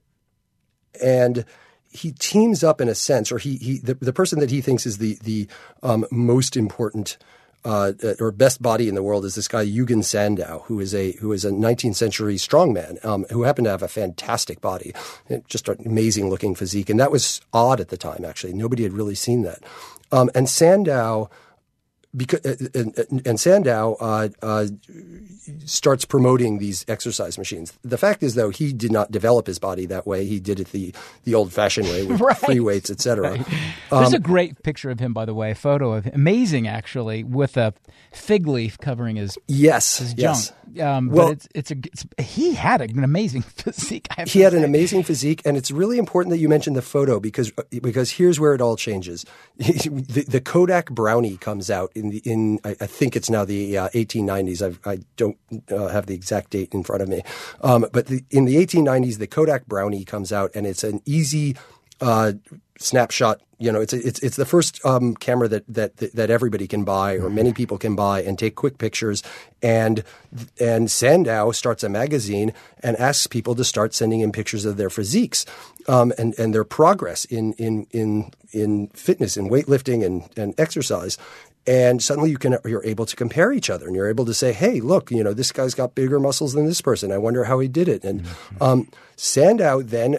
and he teams up in a sense, or he he the, the person that he thinks is the the um, most important uh, or best body in the world is this guy Eugen Sandow, who is a who is a nineteenth century strongman um, who happened to have a fantastic body, just an amazing looking physique, and that was odd at the time. Actually, nobody had really seen that. Um, and Sandow. Because and, and Sandow uh, uh, starts promoting these exercise machines. The fact is, though, he did not develop his body that way. He did it the, the old-fashioned way with right. free weights, et cetera. Right. Um, There's a great picture of him, by the way, a photo of him. Amazing, actually, with a fig leaf covering his yes, his yes. junk. Um, well, but it's it's a it's, he had an amazing physique. I have he to had say. an amazing physique, and it's really important that you mention the photo because because here's where it all changes. the, the Kodak Brownie comes out in the in I, I think it's now the uh, eighteen nineties. I've, I don't uh, have the exact date in front of me, um, but the, in the eighteen nineties, the Kodak Brownie comes out, and it's an easy uh, snapshot. You know, it's it's it's the first um, camera that, that that everybody can buy or many people can buy and take quick pictures. And and Sandow starts a magazine and asks people to start sending in pictures of their physiques um, and and their progress in in in in fitness, in weightlifting and and exercise. And suddenly you can you're able to compare each other, and you're able to say, "Hey, look, you know, this guy's got bigger muscles than this person. I wonder how he did it." And um, Sandow then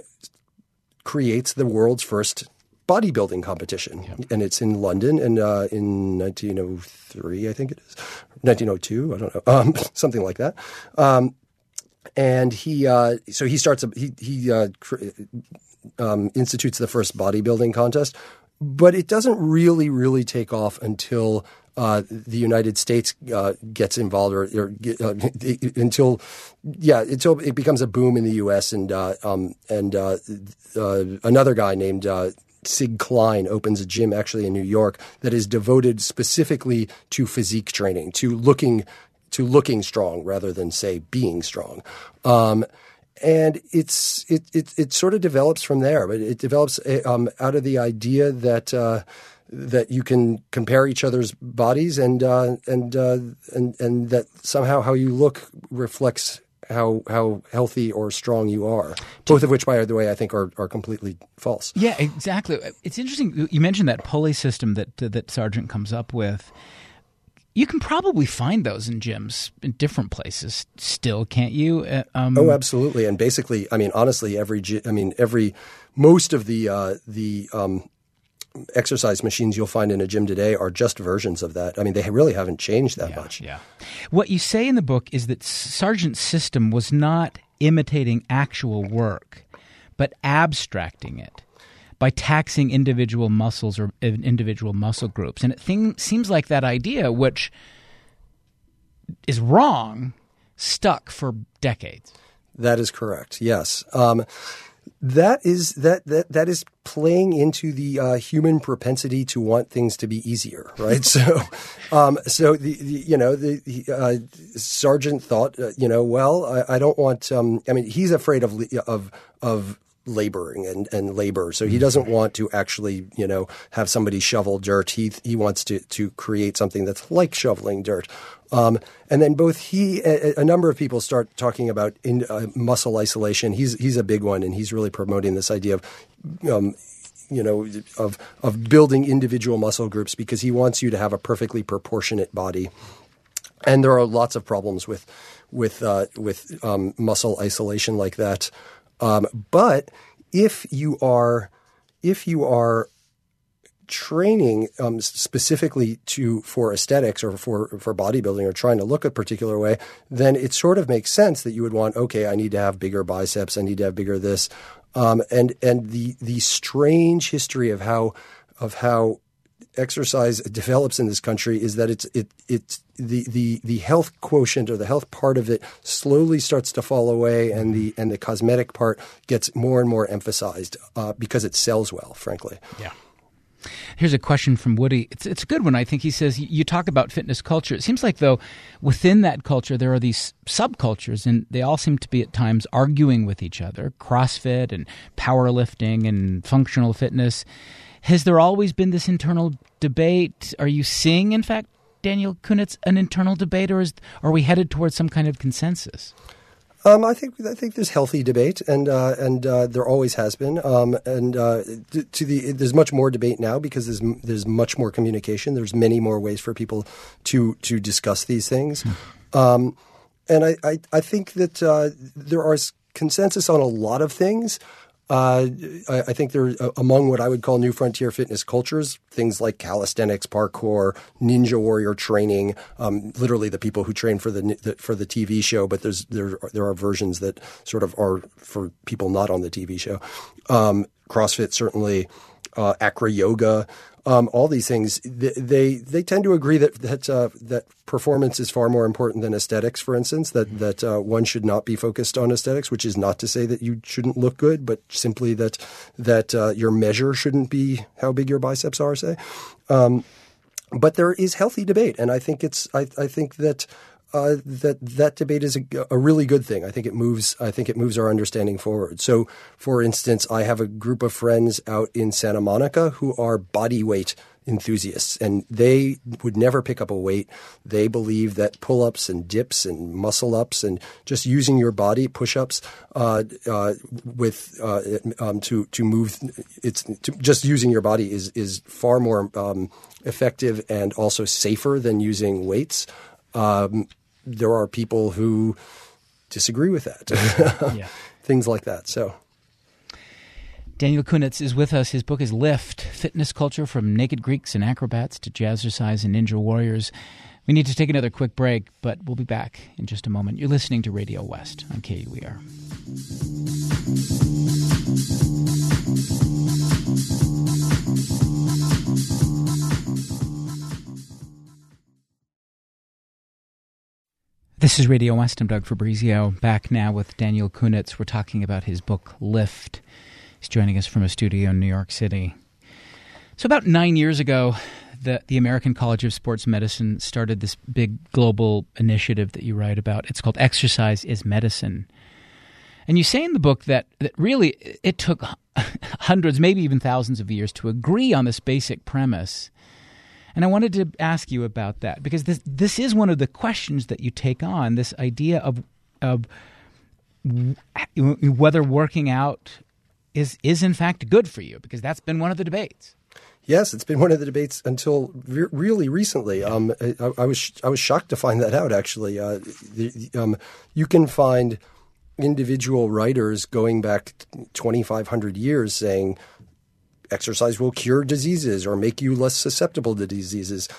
creates the world's first bodybuilding competition, yep. and it's in London, and uh, in nineteen oh three, I think it is, nineteen oh two, I don't know, um, something like that. Um, and he, uh, so he starts, a, he he uh, cr- um, institutes the first bodybuilding contest, but it doesn't really, really take off until uh, the United States uh, gets involved, or, or uh, until, yeah, until it becomes a boom in the U S and uh, um, and uh, uh, another guy named uh, Sig Klein opens a gym actually in New York that is devoted specifically to physique training, to looking to looking strong rather than say being strong. Um, and it's it, it it sort of develops from there, but it develops um, out of the idea that uh, that you can compare each other's bodies and uh, and uh, and and that somehow how you look reflects how how healthy or strong you are, both of which, by the way, I think are, are completely false. Yeah, exactly. It's interesting. You mentioned that pulley system that that Sargent comes up with. You can probably find those in gyms in different places still, can't you? Uh, um, oh, absolutely. And basically, I mean, honestly, every I mean, every most of the uh, the um, exercise machines you'll find in a gym today are just versions of that. I mean, they really haven't changed that yeah, much. Yeah. What you say in the book is that Sargent's system was not imitating actual work, but abstracting it by taxing individual muscles or individual muscle groups. And it thing, seems like that idea, which is wrong, stuck for decades. That is correct, yes. Um, that is that, that that is playing into the uh, human propensity to want things to be easier, right? so, um, so the, the you know the, the uh, Sargent thought, uh, you know, well, I, I don't want. Um, I mean, he's afraid of of of. laboring and, and labor. So he doesn't want to actually, you know, have somebody shovel dirt. He he wants to, to create something that's like shoveling dirt. Um, and then both he, a, a number of people start talking about in, uh, muscle isolation. He's he's a big one, and he's really promoting this idea of, um, you know, of of building individual muscle groups because he wants you to have a perfectly proportionate body. And there are lots of problems with with uh, with um, muscle isolation like that. Um, but if you are, if you are training um, specifically to for aesthetics or for for bodybuilding or trying to look a particular way, then it sort of makes sense that you would want, okay, I need to have bigger biceps, I need to have bigger this, um, and and the the strange history of how of how exercise develops in this country is that it's it it's the the the health quotient or the health part of it slowly starts to fall away, and the and the cosmetic part gets more and more emphasized uh, because it sells well, frankly. Yeah. Here's a question from Woody. It's it's a good one, I think. He says, you talk about fitness culture. It seems like, though, within that culture, there are these subcultures, and they all seem to be at times arguing with each other. CrossFit and powerlifting and functional fitness. Has there always been this internal debate? Are you seeing, in fact, Daniel Kunitz, an internal debate, or is, are we headed towards some kind of consensus? Um, I think I think there's healthy debate, and uh, and uh, there always has been. Um, and uh, to the there's much more debate now because there's there's much more communication. There's many more ways for people to to discuss these things. Hmm. Um, and I, I I think that uh, there are consensus on a lot of things. Uh, I, I think there are among what I would call new frontier fitness cultures, things like calisthenics, parkour, ninja warrior training, um, literally the people who train for the, the for the T V show, but there's there there are versions that sort of are for people not on the T V show. Um, CrossFit certainly, uh, acro yoga. Um, all these things, they, they they tend to agree that that uh, that performance is far more important than aesthetics. For instance, that that uh, one should not be focused on aesthetics, which is not to say that you shouldn't look good, but simply that that uh, your measure shouldn't be how big your biceps are. Say, um, but there is healthy debate, and I think it's I, I think that. Uh, that that debate is a, a really good thing. I think it moves. I think it moves our understanding forward. So, for instance, I have a group of friends out in Santa Monica who are body weight enthusiasts, and they would never pick up a weight. They believe that pull-ups and dips and muscle-ups and just using your body, push-ups, uh, uh, with uh, um, to to move. It's to, just using your body is is far more um, effective and also safer than using weights. Um, There are people who disagree with that, yeah. Things like that. So, Daniel Kunitz is with us. His book is Lift, Fitness Culture from Naked Greeks and Acrobats to Jazzercise and Ninja Warriors. We need to take another quick break, but we'll be back in just a moment. You're listening to Radio West on K U E R. This is Radio West. I'm Doug Fabrizio, back now with Daniel Kunitz. We're talking about his book, Lift. He's joining us from a studio in New York City. So about nine years ago, the, the American College of Sports Medicine started this big global initiative that you write about. It's called Exercise is Medicine. And you say in the book that, that really it took hundreds, maybe even thousands of years to agree on this basic premise. And I wanted to ask you about that because this this is one of the questions that you take on, this idea of of whether working out is is in fact good for you, because that's been one of the debates. Yes, it's been one of the debates until re- really recently. Um, I, I was I was shocked to find that out. Actually, uh, the, um, you can find individual writers going back twenty-five hundred years saying exercise will cure diseases or make you less susceptible to diseases.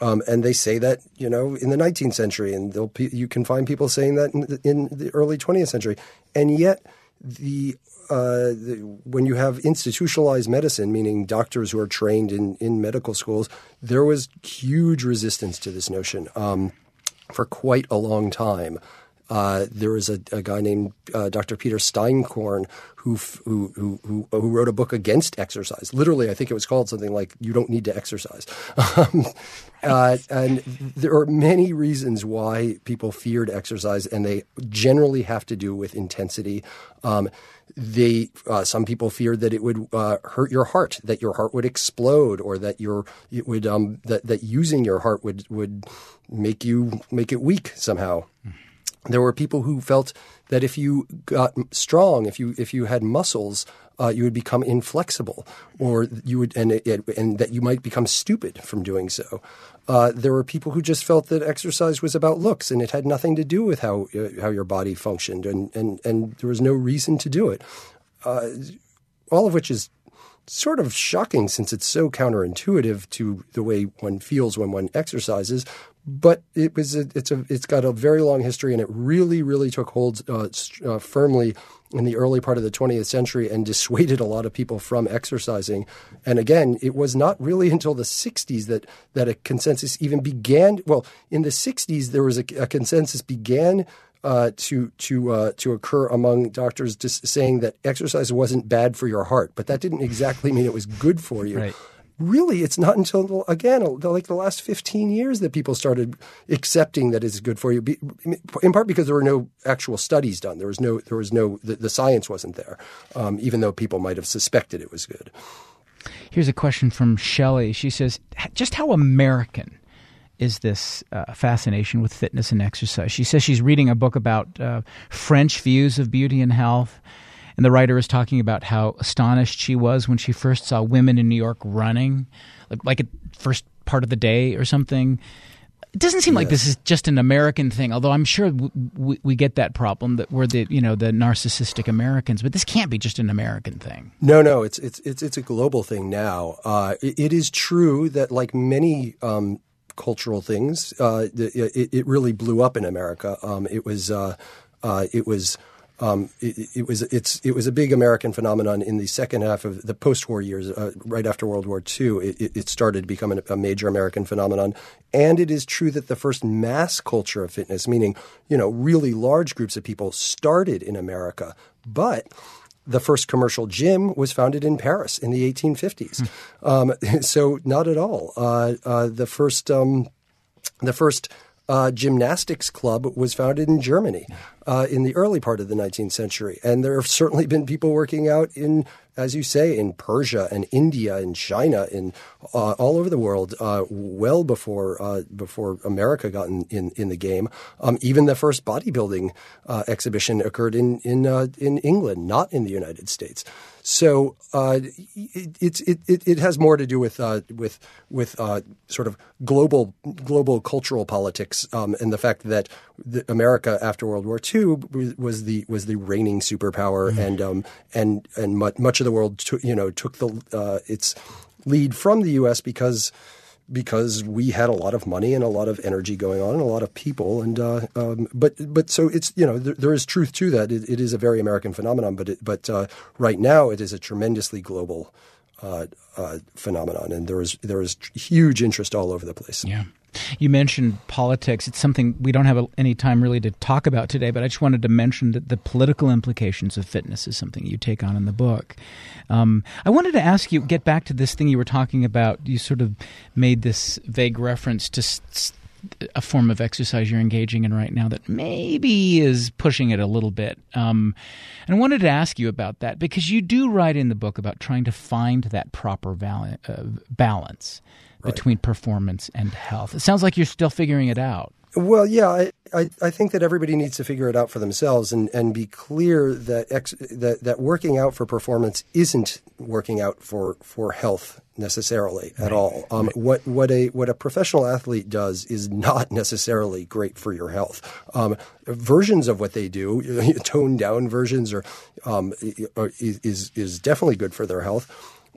Um, and they say that, you know, in the nineteenth century, and they'll, you can find people saying that in the, in the early twentieth century. And yet the, uh, the when you have institutionalized medicine, meaning doctors who are trained in, in medical schools, there was huge resistance to this notion um, for quite a long time. Uh, there was a, a guy named uh, Doctor Peter Steinkorn who, who who who who wrote a book against exercise. Literally, I think it was called something like "You Don't Need to Exercise." Um, uh, and there are many reasons why people feared exercise, and they generally have to do with intensity. Um, they uh, some people feared that it would uh, hurt your heart, that your heart would explode, or that your it would um, that that using your heart would would make you make it weak somehow. There were people who felt that if you got strong, if you if you had muscles, uh, you would become inflexible, or you would and it, and that you might become stupid from doing so. Uh, there were people who just felt that exercise was about looks, and it had nothing to do with how uh, how your body functioned, and and and there was no reason to do it. Uh, all of which is sort of shocking, since it's so counterintuitive to the way one feels when one exercises. But it was a, it's a it's got a very long history, and it really really took hold uh, uh, firmly in the early part of the twentieth century and dissuaded a lot of people from exercising. And again, it was not really until the sixties that that a consensus even began. Well, in the sixties there was a, a consensus began uh, to to uh, to occur among doctors, just saying that exercise wasn't bad for your heart, but that didn't exactly mean it was good for you. Right. Really, it's not until, again, like the last fifteen years that people started accepting that it's good for you, in part because there were no actual studies done. There was no, there was no, the, the science wasn't there, um, even though people might have suspected it was good. Here's a question from Shelley. She says, just how American is this uh, fascination with fitness and exercise? She says she's reading a book about uh, French views of beauty and health. And the writer is talking about how astonished she was when she first saw women in New York running, like, like at first part of the day or something. It doesn't seem yes. like this is just an American thing, although I'm sure w- w- we get that problem that we're the you know the narcissistic Americans. But this can't be just an American thing. No, no, it's it's it's it's a global thing now. Uh, it, it is true that, like many um, cultural things, uh, it, it really blew up in America. Um, it was uh, uh, it was. Um, it, it was it's it was a big American phenomenon in the second half of the post-war years, uh, right after World War Two. It, it started becoming a major American phenomenon, and it is true that the first mass culture of fitness, meaning you know really large groups of people, started in America. But the first commercial gym was founded in Paris in the eighteen fifties. Hmm. Um, so not at all. Uh, uh, the first um, the first. Uh, gymnastics club was founded in Germany uh, in the early part of the nineteenth century. And there have certainly been people working out in, as you say, in Persia and India and China, in uh, all over the world, uh, well before uh, before America got in, in, in the game. Um, even the first bodybuilding uh, exhibition occurred in in, uh, in England, not in the United States. So uh, it, it, it, it has more to do with uh, with with uh, sort of global global cultural politics, um, and the fact that the America after World War Two was the was the reigning superpower, mm-hmm. and um, and and much, much of the world took, you know took the uh, its lead from the U S because. because we had a lot of money and a lot of energy going on and a lot of people. And uh, um, but but so it's you know there, there is truth to that. It, it is a very American phenomenon, but it, but uh, right now it is a tremendously global uh, uh, phenomenon, and there is there is huge interest all over the place. Yeah. You mentioned politics. It's something we don't have any time really to talk about today, but I just wanted to mention that the political implications of fitness is something you take on in the book. Um, I wanted to ask you, get back to this thing you were talking about. You sort of made this vague reference to s- a form of exercise you're engaging in right now that maybe is pushing it a little bit. Um, and I wanted to ask you about that because you do write in the book about trying to find that proper val- uh, balance. Right. Between performance and health. It sounds like you're still figuring it out. Well, yeah, I, I, I think that everybody needs to figure it out for themselves and, and be clear that, ex, that that working out for performance isn't working out for, for health necessarily at right. all. Um, right. What what a what a professional athlete does is not necessarily great for your health. Um, versions of what they do, toned down versions, or um, is is definitely good for their health.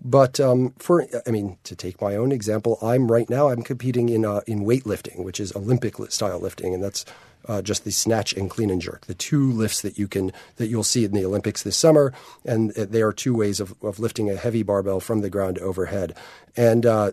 But um, for, I mean, to take my own example, I'm right now, I'm competing in uh, in weightlifting, which is Olympic style lifting. And that's uh, just the snatch and clean and jerk, the two lifts that you can, that you'll see in the Olympics this summer. And they are two ways of, of lifting a heavy barbell from the ground overhead. And, uh,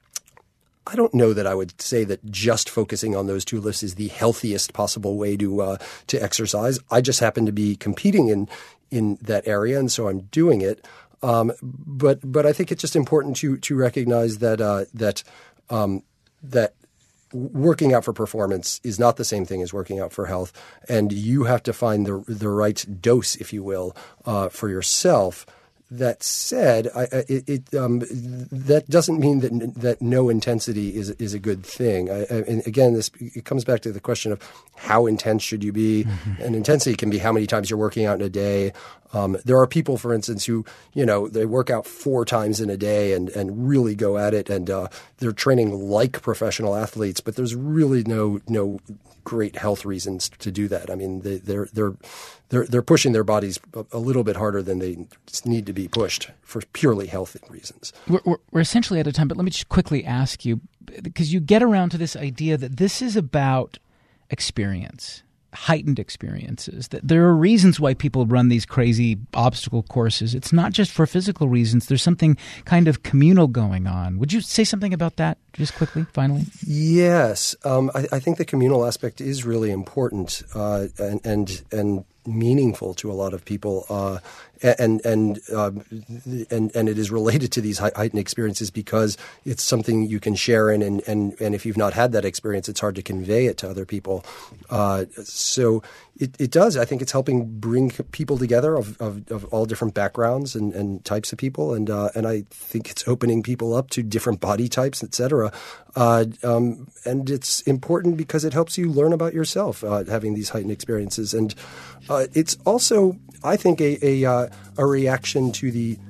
I don't know that I would say that just focusing on those two lifts is the healthiest possible way to uh, to exercise. I just happen to be competing in in that area, and so I'm doing it. Um, but but I think it's just important to to recognize that uh, that um, that working out for performance is not the same thing as working out for health, and you have to find the the right dose, if you will, uh, for yourself. That said, I, it, it um, that doesn't mean that that no intensity is is a good thing. I, I, and again, this it comes back to the question of how intense should you be, mm-hmm. and intensity can be how many times you're working out in a day. Um, there are people, for instance, who you know they work out four times in a day and and really go at it, and uh, they're training like professional athletes, but there's really no no great health reasons to do that. I mean, they, they're they're they're they're pushing their bodies a, a little bit harder than they need to be pushed for purely health reasons. We're, we're, we're essentially out of time, but let me just quickly ask you, because you get around to this idea that this is about experience, heightened experiences, that there are reasons why people run these crazy obstacle courses. It's not just for physical reasons. There's something kind of communal going on. Would you say something about that just quickly, finally? Yes. Um, I, I think the communal aspect is really important uh, and, and and meaningful to a lot of people, uh, and and um, and and it is related to these heightened experiences because it's something you can share in, and and and if you've not had that experience, it's hard to convey it to other people. Uh, so it, it does. I think it's helping bring people together of of, of all different backgrounds and, and types of people, and uh, and I think it's opening people up to different body types, et cetera. Uh, um, and it's important because it helps you learn about yourself, uh, having these heightened experiences. And uh, it's also, I think, a a, uh, a reaction to the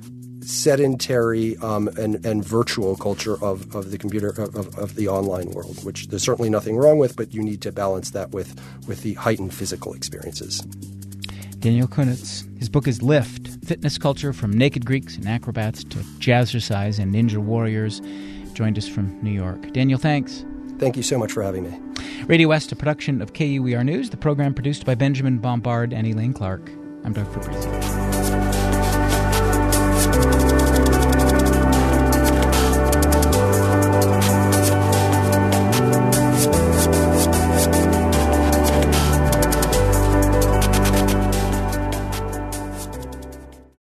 sedentary um, and, and virtual culture of, of the computer, of, of the online world, which there's certainly nothing wrong with, but you need to balance that with, with the heightened physical experiences. Daniel Kunitz. His book is Lift, Fitness Culture from Naked Greeks and Acrobats to Jazzercise and Ninja Warriors. Joined us from New York. Daniel, thanks. Thank you so much for having me. Radio West, a production of K U E R News, the program produced by Benjamin Bombard and Elaine Clark. I'm Doug Fabrizio.